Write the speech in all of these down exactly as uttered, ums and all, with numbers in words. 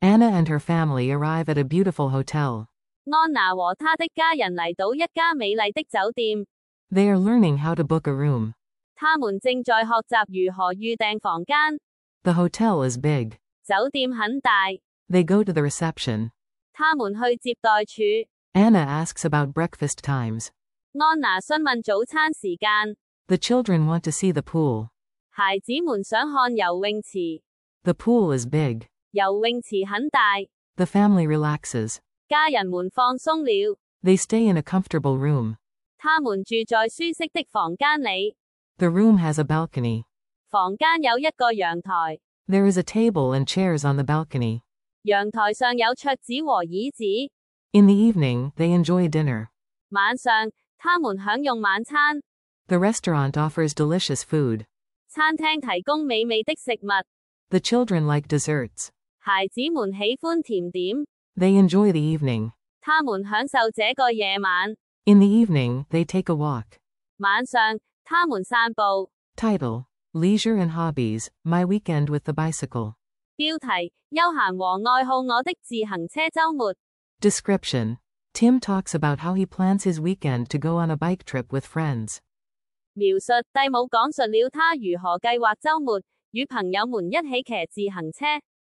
Anna and her family arrive at a beautiful hotel. 安娜和她的家人嚟到一家美麗的酒店。 They are learning how to book a room. 他們正在學習如何預訂房間。 The hotel is big. 酒店很大。 They go to the reception. 他們去接待處。 Anna asks about breakfast times. 安娜詢問早餐時間。 The children want to see the pool. 孩子們想看游泳池。 The pool is big. 游泳池很大。 The family relaxes. 家人們放鬆了。 They stay in a comfortable room. 他們住在舒適的房間裏。 The room has a balcony. 房間有一個陽台。 There is a table and chairs on the balcony. 陽台上有桌子和椅子。 In the evening, they enjoy dinner. 晚上，他們享用晚餐。 The restaurant offers delicious food. 餐廳提供美味的食物。 The children like desserts. 孩子們喜歡甜點。 They enjoy the evening. 他們享受這個夜晚。 In the evening, they take a walk. 晚上，他們散步。 Title: Leisure and Hobbies, My Weekend with the Bicycle. 標題：休閒和愛好我的自行車週末。 Description: Tim talks about how he plans his weekend to go on a bike trip with friends. 描述：蒂姆講述了他如何計劃週末，與朋友們一起騎自行車。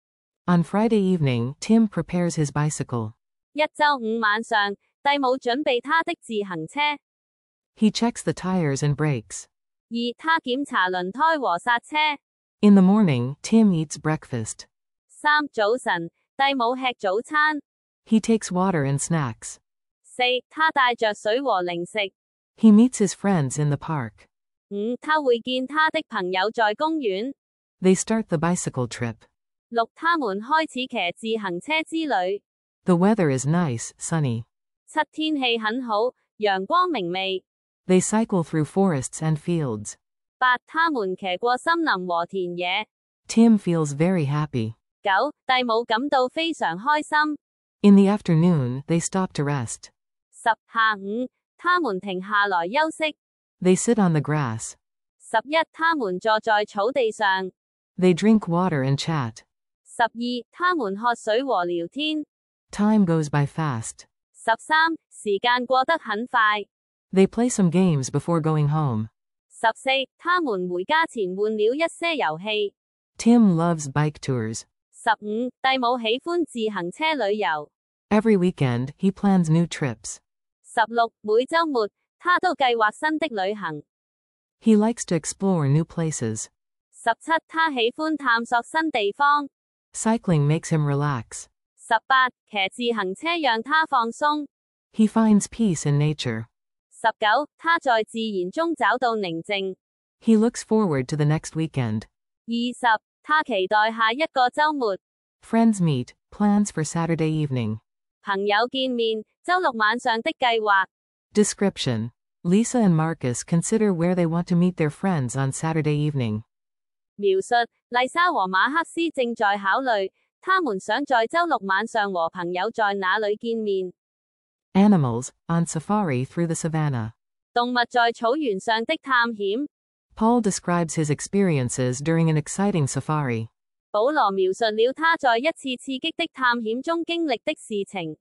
On Friday evening, Tim prepares his bicycle. 一週五晚上，蒂姆準備他的自行車。 He checks the tires and brakes. 二、他檢查輪胎和剎車。 In the morning, Tim eats breakfast. 三、早晨，蒂姆吃早餐。 He takes water and snacks. 四、他帶着水和零食。 He meets his friends in the park. 五、他會見他的朋友在公園。 They start the bicycle trip. 六、他們開始騎自行車之旅。 The weather is nice, sunny. 七、天氣很好，陽光明媚。 They cycle through forests and fields. 八、他們騎過森林和田野。 Tim feels very happy. 九、蒂姆感到非常開心。 In the afternoon, they stop to rest. 十、下午，他們停下來休息。 They sit on the grass. 十一、他們坐在草地上。 They drink water and chat. 十二、他們喝水和聊天。 Time goes by fast. 十三、時間過得很快。 They play some games before going home. 十四、他們回家前換了一些遊戲。 Tim loves bike tours. 十五、蒂姆喜歡自行車旅遊。 Every weekend, he plans new trips. 十六、每週末，他都計劃新的旅行。 He likes to explore new places. 十七、他喜歡探索新地方。 Cycling makes him relax. 十八、騎自行車讓他放鬆。 He finds peace in nature. 十九、他在自然中找到寧靜。 He looks forward to the next weekend. 二十、他期待下一個週末。 Friends meet, plans for Saturday evening. 朋友見面，週六晚上的計劃。 Description: Lisa and Marcus consider where they want to meet their friends on Saturday evening. 描述：麗莎和馬克思正在考慮，他們想在週六晚上和朋友在哪裏見面。 Animals, on safari through the savannah. 動物在草原上的探險。 Paul describes his experiences during an exciting safari. 保羅描述了他在一次刺激的探險中經歷的事情。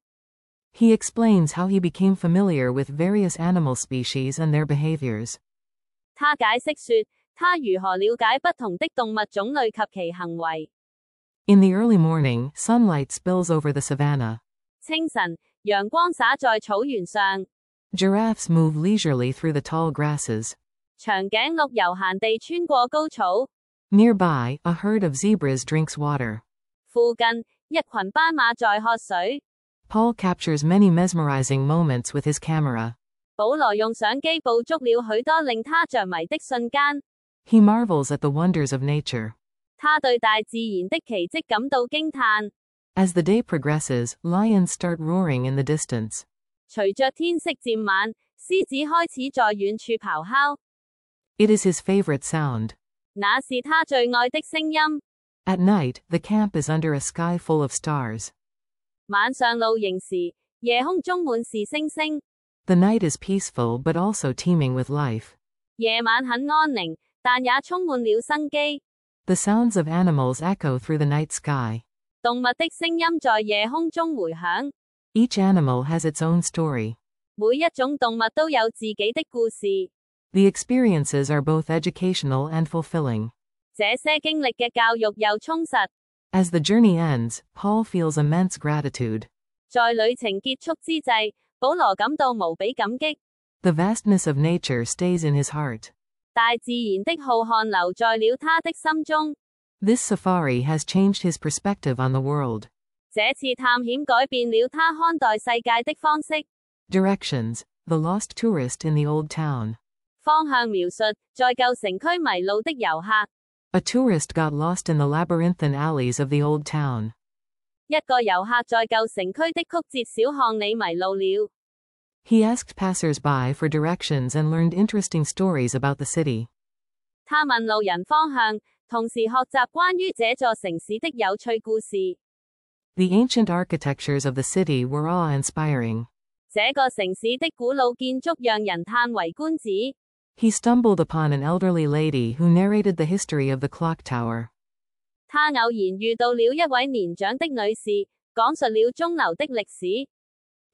He explains how he became familiar with various animal species and their behaviors. 他解釋說，他如何了解不同的動物種類及其行為。 In the early morning, sunlight spills over the savannah. 清晨，陽光灑在草原上。 Giraffes move leisurely through the tall grasses. 長頸鹿悠閒地穿過高草。 Nearby, a herd of zebras drinks water. 附近，一群斑馬在喝水。 Paul captures many mesmerizing moments with his camera. 保羅用相機捕捉了許多令他着迷的瞬間。 He marvels at the wonders of nature. 他對大自然的奇蹟感到驚嘆。 As the day progresses, lions start roaring in the distance. 隨着天色漸晚，獅子開始在遠處咆哮。 It is his favorite sound. 那是他最愛的聲音。 At night, the camp is under a sky full of stars. 晚上露營時，夜空中滿是星星。 The night is peaceful but also teeming with life. 夜晚很安寧，但也充滿了生機。 The sounds of animals echo through the night sky. 動物的聲音在夜空中迴響。 Each animal has its own story. 每一種動物都有自己的故事。 The experiences are both educational and fulfilling. 這些經歷嘅教育又充實。 As the journey ends, Paul feels immense gratitude. 在旅程結束之際，保羅感到無比感激。 The vastness of nature stays in his heart. 大自然的浩瀚留在了他的心中。 This safari has changed his perspective on the world. 這次探險改變了他看待世界的方式。 Directions: The lost tourist in the old town. 方向描述：在舊城區迷路的遊客。 A tourist got lost in the labyrinthine alleys of the old town. 一個遊客在舊城區的曲折小巷裏迷路了。 He asked passers-by for directions and learned interesting stories about the city. 他問路人方向，同時學習關於這座城市的有趣故事。 The ancient architectures of the city were awe-inspiring. 這個城市的古老建築讓人嘆為觀止。 He stumbled upon an elderly lady who narrated the history of the clock tower. 他偶然遇到了一位年長的女士，講述了鐘樓的歷史。